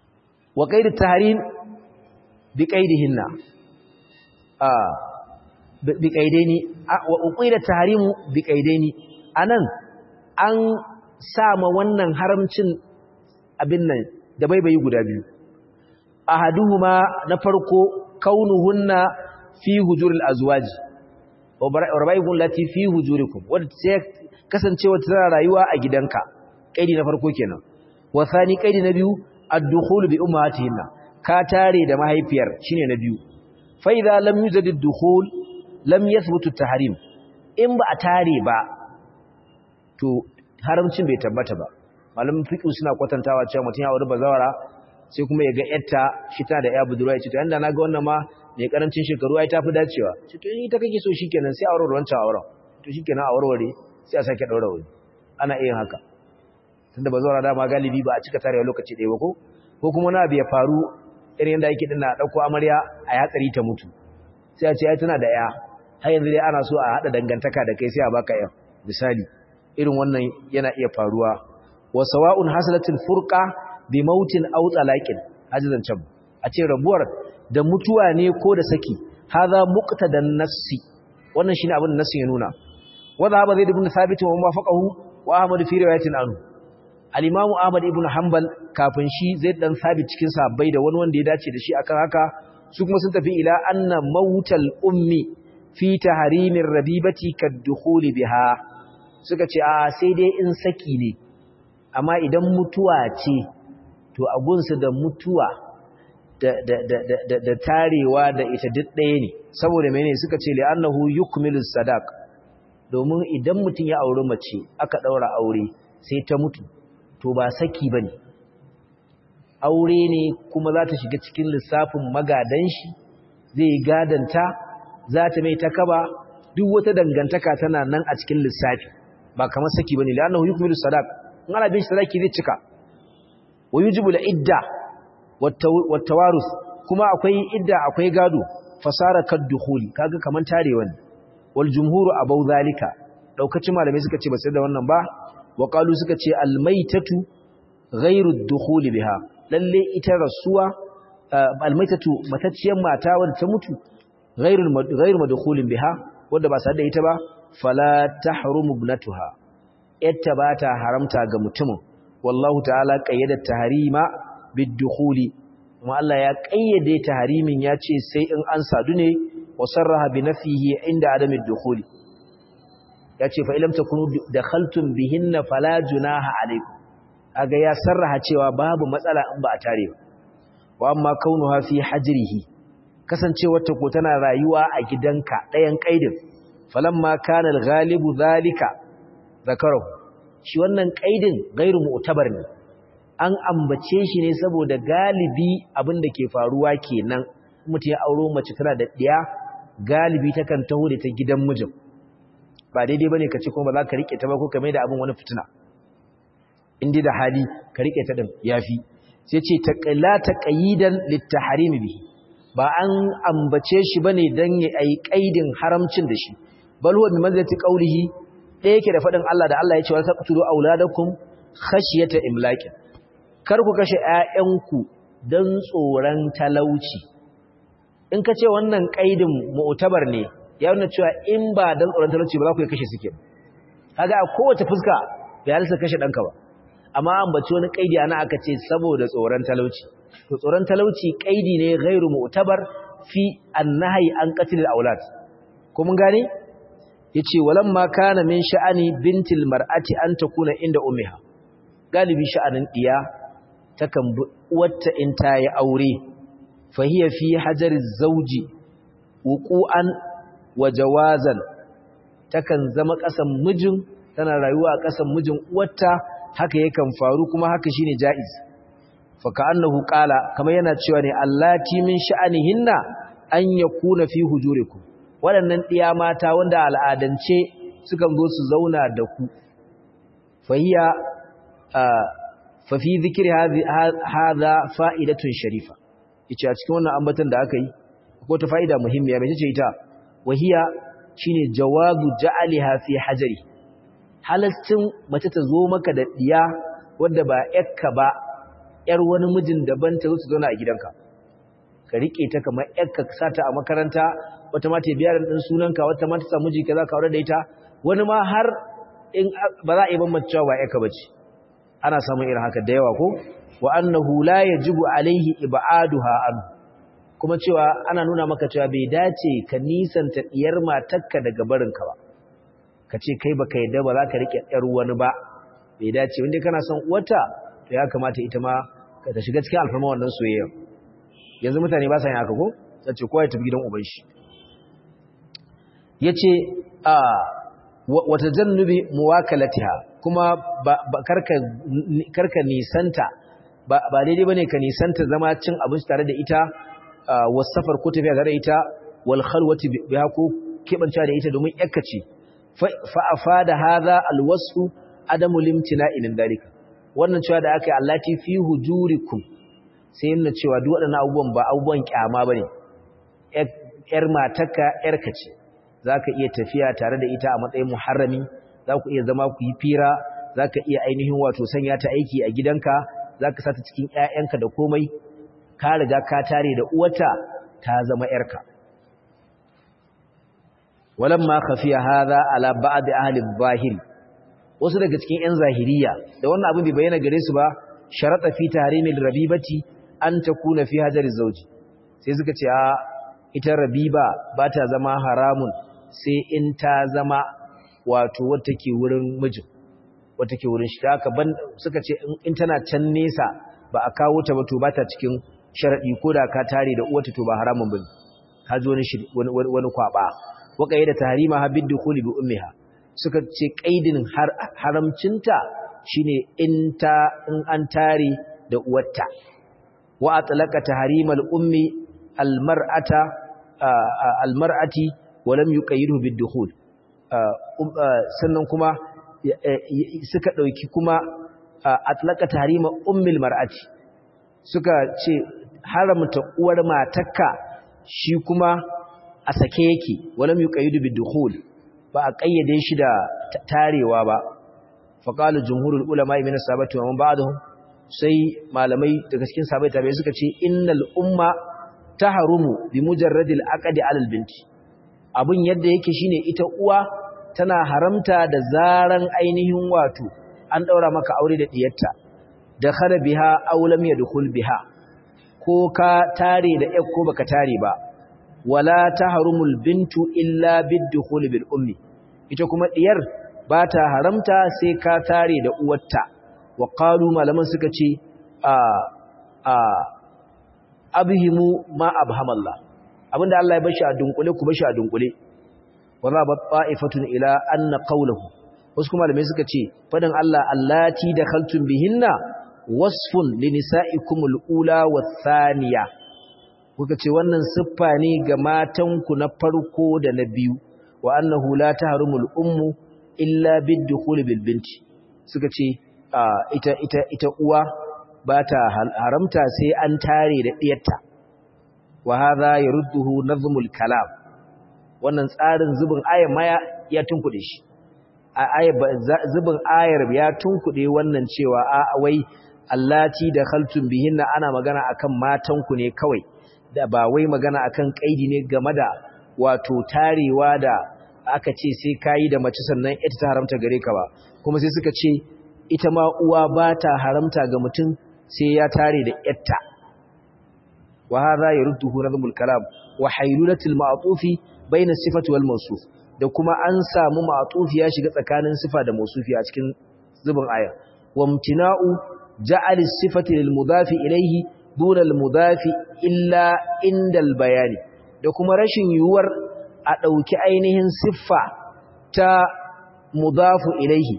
S1: Wa qaid at-tahrim bi qaidihinna, bi qaidaini wa uqida tahrimu bi qaidaini anan an sama wannan haramcin abin nan da baibayi guda biyu ahaduhuma na farko kaunuhunna fi hujuril azwaji wa rabaikum lati fi hujurikum wanda sai kasancewa tana rayuwa a gidanka kaidi na farko kenan wa thani kaidi na biyu ad-dukhul bi ummatihinna ka tare da mahaifiyar shine na biyu fa idza lam yujad ad-dukhul lam yathbut at-tahrim in ba a tare ba to haramcin bai tabbata ba malamin fiqh suna kwatantawa cewa mutun ya aure bazawara sai kuma ya ga yarta shi tana da ya budurwa ya ce to yanda naga wannan ma mai karancin shekaru ai tafi dacewa ce to in ta kake so shikenan sai aure wancan auren to shikenan a warware sai a sake daura wani ana iya haka tunda bazawara dama galibi ba a cika tarewa lokaci ɗaya ba ko kuma na biya faru irin yanda yake dinna dauko amarya a yatsari ta mutu sai a ce ai tana da ya har yanzu dai ana so a hada dangantaka da kai sai a baka ya misali irin wannan yana iya faruwa wa sawa'un hasalatul furqa bi mautin aw talaqin ajizan can a ce rabuwar da mutuwa ne ko da saki hadha muqtadan nafsi wannan shine abin da nasin ya nuna wa dhahaba zaid ibn thabit wa mafaqahu wa ahmad fi riwayatin anhu al-imam ahmad ibn hanbal kafin shi zaid dan thabit cikin sahabbai da wani wanda ya dace da shi akan haka su kuma sun tafi ila anna mautal ummi fi tahrimir rabibati kad-dukhuli biha suka ce a sai dai in saki ne amma idan mutuwa ce to agunsu da mutuwa da tarewa da ita duk ɗaya ne saboda mene suka ce li'annahu yukmilu sadaq domin idan mutum ya auri mace aka daura aure sai ta mutu to ba saki bane aure ne kuma za ta shiga cikin lissafin magadan shi zai gadanta za ta mai takaba duk wata dangantaka tana nan a cikin lissafi ba kamar saki bane li'annahu yukmilu sadaq in ana bin sadaki zai cika wa yujibu al-idda wa tawarus kuma akwai idda akwai gado fasara kad-dukhuli kaga kaman tarewa ne wal jumhuru abaw zalika daukacin malamai suka ce ba sai da wannan ba wa qalu suka ce al-maitatu ghayru ad-dukhuli biha lalle ita rasuwa al-maitatu matacciyar mata wanda ta mutu ghayru madkhulin biha wanda ba sai da ita ba fala tahrumu ibnatuha yatta ba ta haramta ga mutumin wallahu ta'ala qayyada tahrima bid-dukhuli kuma Allah ya qayyade tahrimin yace sai in an sadu ne wa sarraha bi nafihi inda adami ad-dukhuli yace fa ilam takunu dakhaltum bihinna fala junaha alaykum aga ya sarraha cewa babu matsala in ba a tare ba wa amma kaunuha fi hajrihi kasancewar ta ko tana rayuwa a gidanka ɗayan kaidin falamma kana al-ghalibu zalika zakarahu shi wannan kaidin gairu mu'tabar ne an ambace shi ne saboda galibi abin da ke faruwa kenan mutum ya auro mace tana da diya galibi takan taho da ta gidan mijin ba daidai bane kace kuma ba za ka rike ta ba ko ka mai da abin wani fitina inda da hali ka rike ta din yafi sai ce taqala taqayidan litahrim bihi ba an ambace shi bane dan yayi kaidin haramcin da shi bal huwa bi manzilati qawlihi ɗaya yake da faɗin Allah da Allah ya ce wa taqtulu auladakum khashyata imlaqin kar ku kashe ƴaƴanku dan tsoron talauci in ka ce wannan kaidin mu'tabar ne ya nuna cewa in ba dan tsoron talauci ba za ku kashe suke kaga a kowace fuska bai halsa kashe danka ba amma an bace wani kaidi ana aka ce saboda tsoron talauci to tsoron talauci kaidi ne ghairu mu'tabar fi an-nahyi an qatl al-aulad ko mun gane yace walamma kana min sha'ani bintil mar'ati an takuna inda ummiha galibi sha'anin diya takan bi uwarta in ta yi aure fahiya fi hajari zawji wuqu'an wa jawazan takan zama kasan mijin tana rayuwa a kasan mijin uwarta haka yakan faru kuma haka shine jaiz fa ka'annahu qala kamar yana cewa ne allati min sha'anihinna an yakuna fi hujurikum waɗannan ɗiya mata wanda al'adance sukan zo su zauna da ku fahiya fafi zikiri haza fa'idatun sharifa yace a cikin wannan ambatan da aka yi ko ta fa'ida muhimmiya mai ce ita wahiya shine jawazu ja'aliha fi hajari halastin mace ta zo maka da ɗiya wanda ba yakka ba yar wani mijin daban ta zo su zauna a gidanka ka rike ta kamar yakka sata a makaranta wata ma ta biya din sunanka wata ma ta samu jiki kaza ka aure da ita wani ma har in ba za a yi bambancewa ba yaka bace ana samun irin haka da yawa ko wa annahu la yajibu alaihi ib'aduha an kuma cewa ana nuna maka cewa bai dace ka nisanta diyar matarka daga barinka ba kace kai baka yadda ba za ka rike yar wani ba bai dace wanda kana son uwarta to ya kamata ita ma ka ta shiga cikin alfarma wannan soyayya yanzu mutane ba sa yin haka ko sace kowa ya tafi gidan uban shi yace wata jannubi muwakalatiha kuma karka nisanta ba daidai bane ka nisanta zama cin abinci tare da ita wasafar ko tafiya tare da ita wal khalwati biha ko kebanta da ita domin yakkace fa afada hadha al wasfu adamu limtina'i min dalika wannan cewa da aka yi allati fi hujurikum sai yana cewa duk waɗannan abubuwan ba abubuwan kyama bane yar mataka yarka ce zaka iya tafiya tare da ita a matsayin muharrami zaku iya zama ku yi fira zaka iya ainihin wato sanya ta aiki a gidanka zaka sata cikin ƴaƴanka da komai ka riga ka tare da uwata ta zama yarka walamma khafiya hadha ala ba'd ahli adh-dhahir wasu daga cikin ƴan zahiriya da wannan abin bai bayyana gare su ba sharata fi tahrimil rabibati an takuna fi hajar zawji sai suka ce a ita rabiba ba ta zama haramun sai in ta zama wato wata ke wurin mijin wata ke wurin shi haka ban suka ce in tana can nesa ba a kawo ta ba to ba ta cikin sharadi ko da ka tare da uwata to ba haramun bane ka ji wani kwaba waka da tahrima habid dukhuli bi ummiha suka ce kaidin haramcinta shine in an tare da uwarta wa atlaqa tahrimal ummi almar'ati wa lam yuqayyidu bid dukhul sannan kuma suka dauki kuma atlaqa tahrima ummil mar'ati suka ce haramta uwar matarka shi kuma a sake yake wa lam yuqayyidu bid dukhul ba a kayyade shi da tarewa ba faqalu jumhurul ulama min as-sahabati wa man ba'dahum sai malamai daga cikin sahabbai tabi'ai suka ce innal umma taharumu bi mujarradil aqdi 'ala al-binti abun yadda yake shine ita uwa tana haramta da zaran ainihin wato an daura maka aure da diyarta dakhala biha aw lam yadkhul biha ko ka tare da ƴar ko baka tare ba wala taharumul bintu illa bid-dukhul bil ummi ita kuma diyar ba ta haramta sai ka tare da uwarta wa qalu malaman suka ce abhimu ma abhamallah abinda Allah ya bashi a dunkule ku bashi a dunkule wala ba ta'ifatun ila anna qawluhu wasu kuma malamai suka ce fadan Allah allati dakhaltum bihinna wasfun linisa'ikumul ula wathaniya kuka ce wannan siffa ne ga matanku na farko da na biyu wa annahu la tahrumul ummu illa bid-dukhul bil binti suka ce ita uwa ba ta haramta sai an tare da diyarta wa hadha yarudduhu nazmul kalam wannan tsarin zubin ayar ma ya tunkude shi zubin ayar ya tunkude wannan cewa wai allati dakhaltum bihinna ana magana akan matanku ne kawai da ba wai magana akan kaidi ne game da wato tarewa da aka ce sai kayi da mace sannan ita ta haramta gare ka ba kuma sai suka ce ita ma uwa ba ta haramta ga mutum sai ya tare da yatta wa hadha yarudduhu nazmul kalam wa haylulatul ma'tufi bayna sifati wal mawsuf da kuma an samu ma'tufi ya shiga tsakanin sifa da mawsufi a cikin zubin aya wa mtina'u ja'al as-sifati lil mudafi ilayhi duna al mudafi illa inda al bayani da kuma rashin yuwar a dauki ainihin siffa ta mudafu ilayhi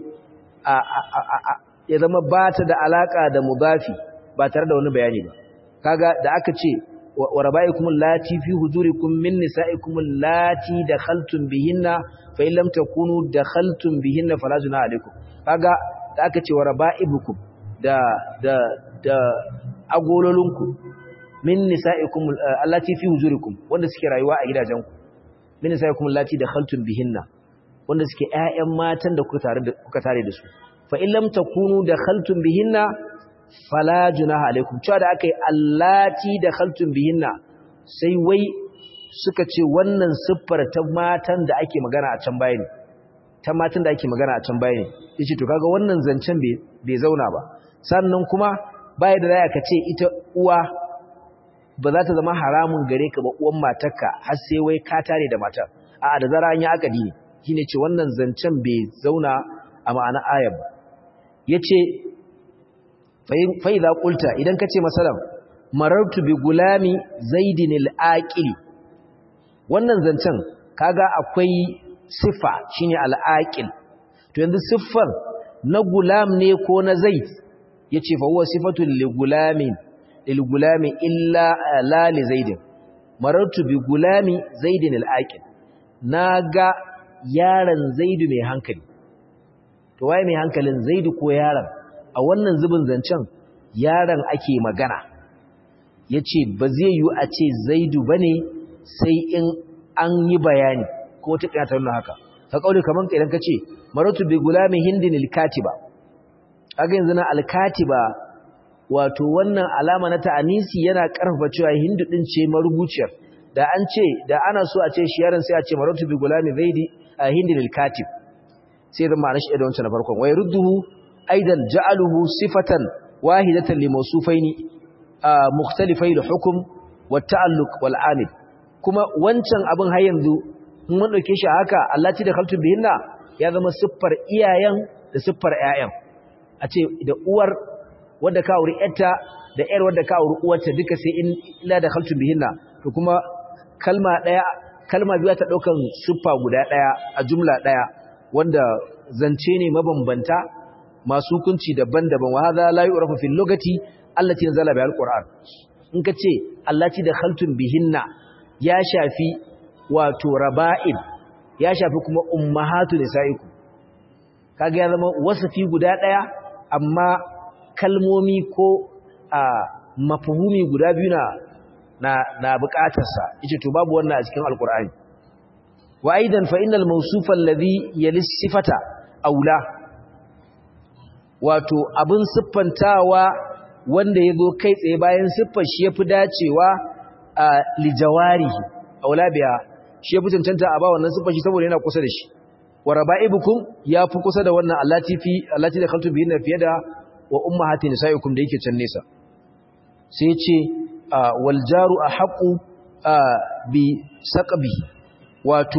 S1: ya zama ba ta da alaka da mudafi ba tare da wani bayani ba kaga da aka ce wa rabaikum allati fi hujurikum min nisaikum allati dakhaltum bihinna fa in lam takunu dakhaltum bihinna fala junaha alaykum kaga da aka ce wa rabaibukum da agololunku min nisaikum allati fi hujurikum wanda suke rayuwa a gidajenku min nisaikum allati dakhaltum bihinna wanda suke ƴaƴan matan da kuka tare da su fa in lam takunu dakhaltum bihinna fala junaha alaikum cewa da akai allati dakhaltum bihinna sai wai suka ce wannan siffar ta matan da ake magana a can baya ne ta matan da ake magana a can baya ne yace to kaga wannan zancen bai zauna ba sannan kuma baya da zai ka ce ita uwa ba za ta zama haramun gare ka ba uwan matarka har sai wai ka tare da matar a'a da zara an yi akadi ne shine ce wannan zancen bai zauna a ma'ana ayar ba yace fa idza qulta idan kace masalan marartu bi gulami zaidin al-aqil wannan zancen kaga akwai sifa shine al-aqil to yanzu siffar na gulam ne ko na zaid yace fa huwa sifatul li gulamin lil gulami illa la li zaidin marartu bi gulami zaidin al-aqil naga yaron zaidu mai hankali to waye mai hankalin zaidu ko yaron a wannan zubin zancen yaron ake magana yace ba zai yi a ce zaidu bane sai in an yi bayani ko ta kiyata wannan haka ka kauli kaman idan kace maratu bi gulami hindin al-katiba kaga yanzu na al-katiba wato wannan alama na ta'anisi yana karfafa cewa hindu din ce marubuciyar da an ce da ana so a ce shi yaron sai a ce maratu bi gulami zaidi hindin al-katib sai da ma'anar shi da wancan na farkon wai rudduhu aidan ja'aluhu sifatan wahidatan li mawsufaini mukhtalifai al-hukm wa ta'alluq wal amil kuma wancan abin har yanzu mun dauke shi haka allati da khaltu bihinna ya zama siffar iyayen da siffar ƴaƴan a ce da uwar wanda ka auri ƴarta da ƴar wanda ka auri uwarta duka sai in ila da khaltu bihinna to kuma kalma biyu ta daukan siffa guda daya a jumla daya wanda zance ne mabambanta masu hukunci daban-daban wa hadha la yu'rafu fil lugati allati nazala biha alquran in kace allati da khaltum bihinna ya shafi wato raba'il ya shafi kuma ummahatu nisaikum kaga ya zama wasafi guda daya amma kalmomi ko mafhumi guda biyu na bukatarsa yace to babu wannan a cikin alqur'ani wa aidan fa innal mawsufa alladhi yalis sifata aula wato abin siffantawa wanda yazo kai tsaye bayan siffar shi yafi dacewa li jawarihi aula biya shi yafi tantanta a ba wannan siffar shi saboda yana kusa da shi wa raba'ibukum yafi kusa da wannan allati da khaltu bihinna fiye da wa ummahati nisaikum da yake can nesa sai ce wal jaru ahqu bi saqbi wato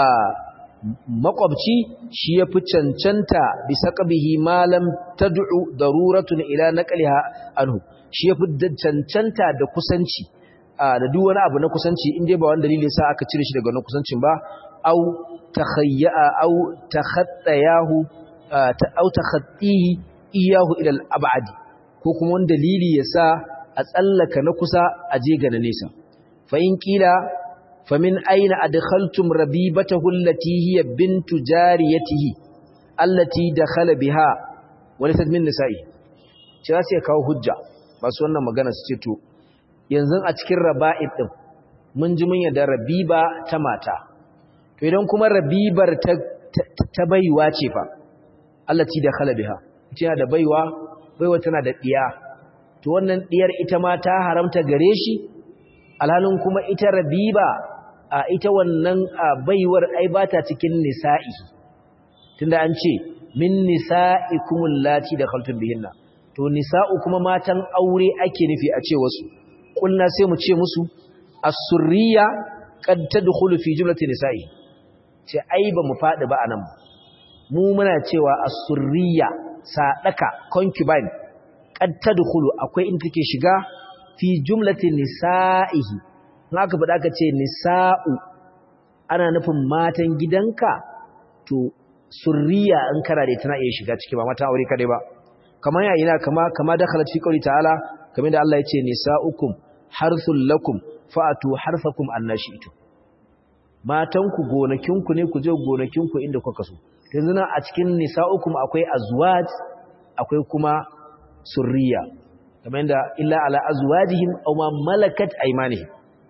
S1: makwabci shi yafi cancanta bi saqbihi malam tad'u daruratun ila naqliha anhu shi yafi cancanta da kusanci da duk wani abu na kusanci inda ba wani dalili sa aka cire shi daga wannan kusancin ba au takhayya au takhattayahu au takhattihi iyahu ila al-ab'ad ko kuma wani dalili yasa a tsallaka na kusa a je ga na nesa fa in kila famin aina adkhaltum rabibatahu allati hiya bintu jariyatihi allati dakhala biha wa lasat min nisa'i ce za su kawo hujja masu wannan magana su ce to yanzu a cikin raba'ib din mun ji mun yadda rabiba ta mata to idan kuma rabibar ta baiwa ce fa allati dakhala biha tana da baiwa tana da diya to wannan diyar ita ma ta haramta gare shi alhalin kuma ita rabiba ita wannan baiwar ai bata cikin nisa'i tunda an ce min nisa'ikumul lati dakhaltum bihinna to nisa'u kuma matan aure ake nufi a ce wasu kulna sai mu ce musu as-surriya qad tadkhulu fi jumlati nisa'i ce ai ba mu fadi ba anan mu muna cewa as-surriya sadaka concubine qad tadkhulu akwai in take shiga fi jumlati nisa'ihi haka faɗa ka ce nisa'u ana nufin matan gidanka to surriya in kana da tana iya shiga ciki ba mata aure kadai ba kamar ya ina kama dakhalat fi qawli ta'ala kamar da Allah ya ce nisa'ukum harthul lakum fa'atu harthakum annashi'tu matanku gonakinku ne ku je gonakinku inda kuka so yanzu na a cikin nisa'ukum akwai azwaj akwai kuma surriya kamar da illa ala azwajihim aw ma malakat aymanihim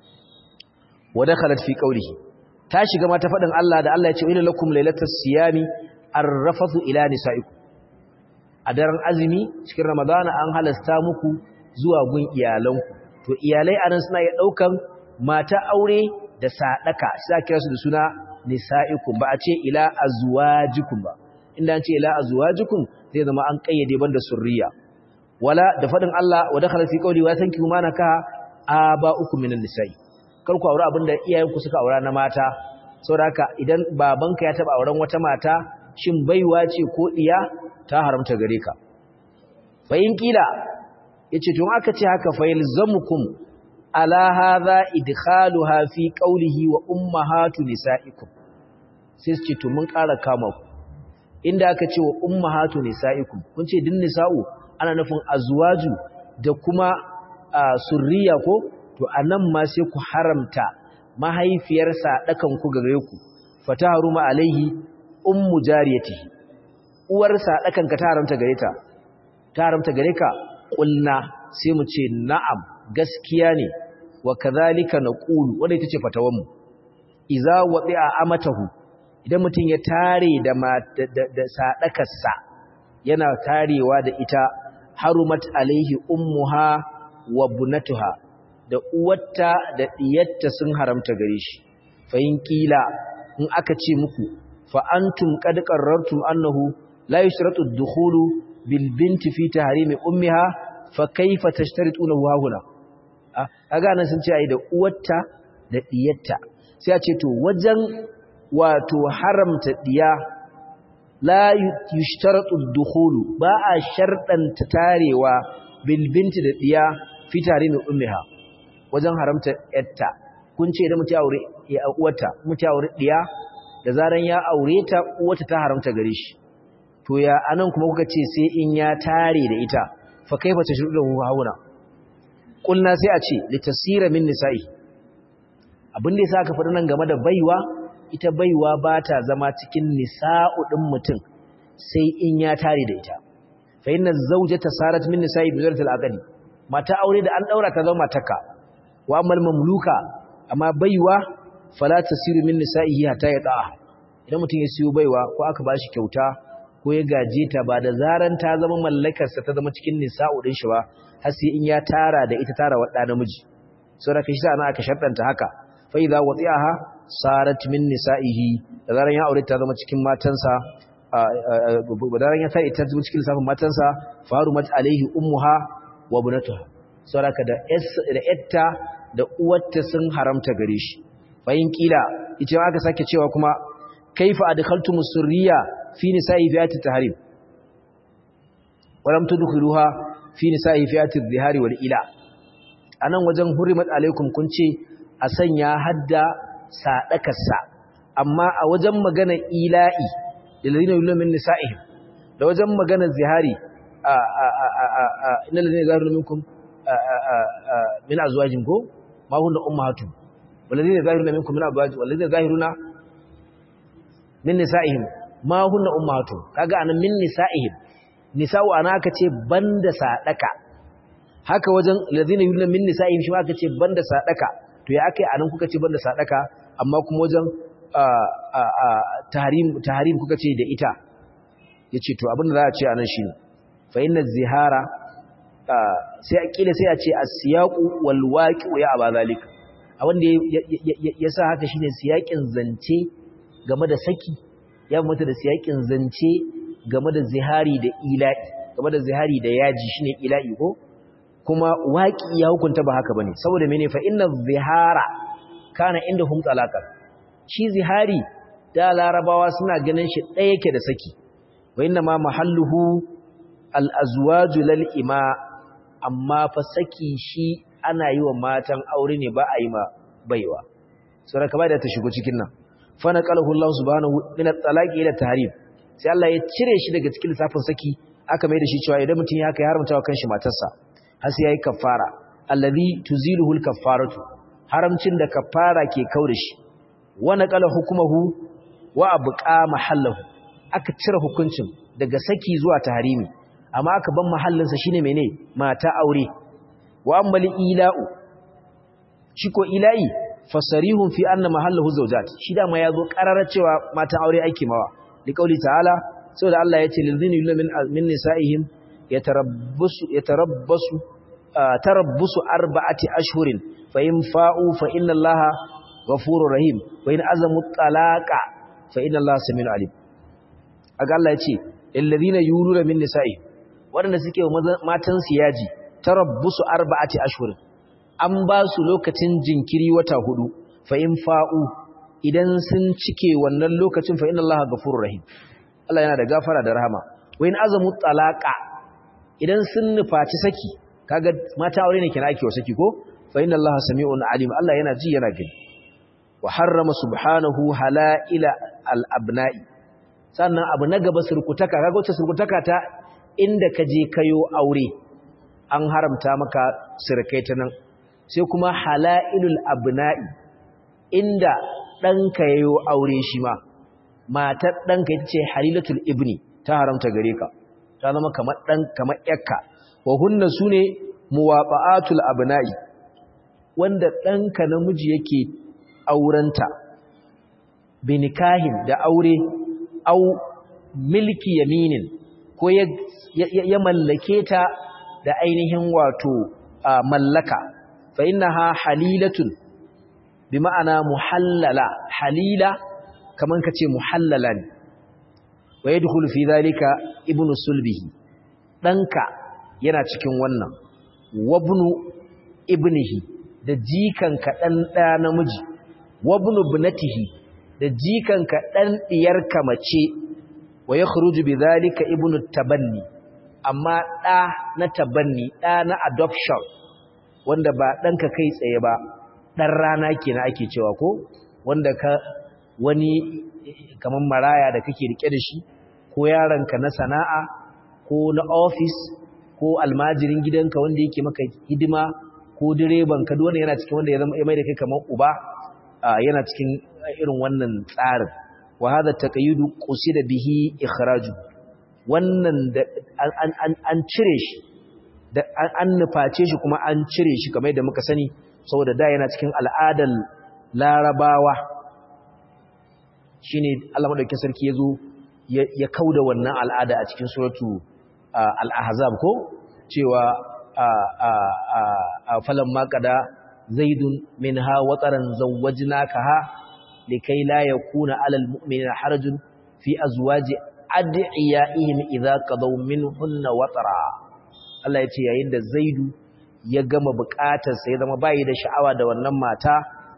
S1: wa dakhalat fi qawlihi ta shiga mata fadin Allah da Allah ya ce inna lakum laylatas siyami arrafathu ila nisaikum a daren azumi cikin ramadana an halasta muku zuwa gun iyalanku to iyalai anan suna iya daukan mata aure da sadaka sai kira su da suna nisa'ikum ba a ce ila azwajikum ba inda an ce ila azwajikum zai zama an kayyade banda surriya wala da fadin Allah wa dakhala fi qawli wa tankihu ma naka aba'ukum minan nisa'i kar ku aure abinda iyayenku suka aura na mata saboda haka idan babanka ya taba auren wata mata shin baiwa ce ko diya ta haramta gare ka fa in kila yace to aka ce haka fa yalzamukum ala hadha idkhaluha fi qawlihi wa ummahatu nisaikum sai su ce to mun ƙara kama ku inda aka ce wa ummahatu nisaikum kun ce din nisa'u ana nufin azwaju da kuma surriya ko to anan ma sai ku haramta mahaifiyar sadakan ku gare ku fataharuma alaihi ummu jariyatihi uwar sadakan ka ta haramta gare ka kulna sai mu ce na'am gaskiya ne wa kadhalika naqulu wanda ita ce fatawan mu idza wadi'a amatahu idan mutun ya tare da sadakarsa yana tarewa da ita harumat alaihi ummuha wa bunatuha da uwarta da diyarta sun haramta gare shi fa in kila in aka ce muku fa antum qad qarrartum annahu la yushratu ad-dukhulu bil binti fi tahrimi ummiha fa kayfa tashtaritunahu hahuna kaga nan sun ce ai da uwarta da diyarta sai a ce to wajen wato haramta diya la yushtaratu ad-dukhulu ba a sharɗanta tarewa bil binti da diya fi tahrimi ummiha wajen haramta yatta kun ce idan mutum ya aure uwarta mutum ya aure diya da zaran ya aure ta uwarta ta haramta gare shi to ya anan kuma kuka ce sai in ya tare da ita fa kaifa tashrudu hauna kulna sai a ce litasira min nisa'i abin da yasa aka faɗi nan game da baiwa ita baiwa ba ta zama cikin nisa'u din mutum sai in ya tare da ita fa inna zawjata sarat min nisa'i bi zartil aqdi mata aure da an daura ta zama matarka wa amal mamluka amma baiwa fala tasiru min nisa'ihi hatta yata'a idan mutum ya siyo baiwa ko aka bashi kyauta ko ya gaje ta ba da zaran ta zama mallakarsa ta zama cikin nisa'u din shi ba har sai in ya tara da ita tara wadda namiji saboda kai shi ana aka shartanta haka fa idza wati'aha sarat min nisa'ihi da zaran ya aure ta zama cikin matansa da zaran ya sai ta zama cikin lissafin matansa farumat alaihi ummuha wa bunatuha saboda da yatta da uwarta sun haramta gare shi fa in kila ita aka sake cewa kuma kaifa adkhaltumus surriya fi nisa'i fi'ati tahrim walam tudkhiluha fi nisa'i fi'ati adh-dhihari wal ila anan wajen hurimat alaikum kun ce a sanya hadda sadakarsa amma a wajen magana ila'i lilladhina yuluna min nisa'ihim da wajen magana zihari innal ladhina yuzahiruna minkum min azwajin ko ma hunna ummahatu walladhina yuzahiruna minkum min azwajin walladhina yuzahiruna min nisa'ihim ma hunna ummahatu kaga anan min nisa'ihim nisa'u ana aka ce banda sadaka haka wajen ladina yulna min nisa'ihim shi ma aka ce banda sadaka to ya akai anan kuka ce banda sadaka amma kuma wajen tahrim kuka ce da ita yace to abin da za a ce anan shine fa inna zihara sai akila sai a ce as-siyaqu wal waqi'u ya aba zalika abin da yasa haka shine siyaqin zance game da saki ya mutu da siyakin zance game da zihari da ila'i game da zihari da yaji shine ila'i ko kuma waki ya hukunta ba haka bane saboda mene fa inna zihara kana indahum talaqan shi zihari da larabawa suna ganin shi ɗaya yake da saki wa inna ma mahalluhu al azwaju lil ima amma fa saki shi ana yi wa matan aure ne ba a yi ma baiwa saboda ka da ta shigo cikin nan fanaqalahu Allah subhanahu min at-talaqi ila at-tahrim sai Allah ya cire shi daga cikin lissafin saki aka mai da shi cewa idan mutum ya haka ya haramta wa kanshi matarsa har sai yayi kafara allazi tuziluhu al-kaffaratu haramcin da kafara ke kaure shi wa naqala hukmuhu wa abqa mahallahu aka cire hukuncin daga saki zuwa tahrimi amma aka ban mahallin sa shine mene mata aure wa ammal ila'u shi ko ila'i fasarihun fi anna mahallahu zawjat shi da ma yazo qararar cewa mata aure ake mawa li qauli ta'ala saboda Allah yace lil ladina min nisa'ihim yatarabbasu tarabbusu arba'ati ashhurin fa in fa'u fa inna Allaha ghafurur rahim wa in azamu talaqa fa inna Allaha samiul alim. aga Allah yace alladhina yuluna min nisa'i wadanda suke matan su yaji tarabbusu arba'ati ashhur an ba su lokacin jinkiri wata 4 fa in fa'u idan sun cike wannan lokacin fa inna Allaha ghafurur rahim Allah yana da gafara da rahama. wa in azamu talaqa idan sun nufaci saki kaga mata aure ne kina ake wa saki ko fa inna Allaha sami'un alim Allah yana ji yana gani. wa harrama subhanahu halaila al-abna'i sannan abu na gaba surkutaka kaga wacce surkutaka ta inda kaje kayo aure an haramta maka surkai ta nan sai kuma halailul abna'i inda danka yayo aure shi ma matar danka ita ce halilatul ibni ta haramta gare ka ta zama kamar dan kamar yakka wa hunna sune muwaqa'atul abna'i wanda danka namiji yake aurenta binikahin da aure au milki yaminin ko ya mallake ta da ainihin wato mallaka fa innaha halilatun bi ma'ana muhallala halila kaman kace muhallalan wa yadkhulu fi dhalika ibnu sulbihi danka yana cikin wannan wabnu ibnihi da jikanka dan da namiji wabnu ibnatihi da jikanka dan diyarka mace wa yakhruju bidhalika ibnu tabanni amma da na tabanni da na adoption wanda ba danka kai tsaye ba dan rana kenan ake cewa ko wanda ka wani kaman maraya da kake rike da shi ko yaranka na sana'a ko na office ko almajirin gidanka wanda yake maka hidima ko direban ka duk wanda yana cikin wanda ya mai da kai kaman uba yana cikin irin wannan tsarin wa hadha taqayyudu qusida bihi ikhraju wannan da an cire shi da an nuface shi kuma an cire shi kamar yadda muka sani saboda da yana cikin al'adar larabawa shine Allah madaukakin sarki yazo ya kauda wannan al'ada a cikin suratu al-ahzab ko cewa falamma qada zaidun minha wataran zawwajnakaha likai la yakuna alal mu'minina harajun fi azwaji adiyaihim idza qadaw minhunna watara Allah yace yayin da zaidu ya gama bukatar sa ya zama bai da sha'awa da wannan mata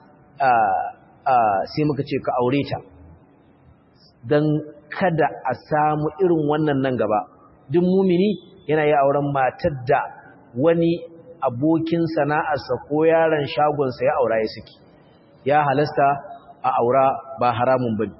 S1: sai muka ce ka aure ta dan kada a samu irin wannan nan gaba duk mumini yana yi auren matar da wani abokin sana'arsa ko yaron shagonsa ya aura ya saki ya halasta a aura ba haramun bane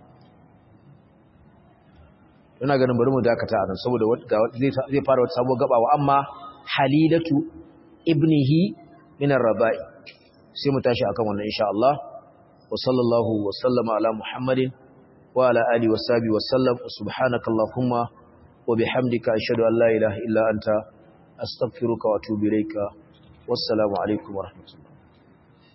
S1: ina ganin bari mu dakata a nan saboda zai fara wata sabuwar gabawa amma halilatu ibnihi min ar-rabai sai mu tashi akan wannan insha Allah wa sallallahu wa sallama ala muhammadin wa ala alihi wa sahbihi wa sallam subhanakallahumma wa bihamdika ashhadu an la ilaha illa anta astaghfiruka wa atubu ilayka wassalamu alaikum wa rahmatullahi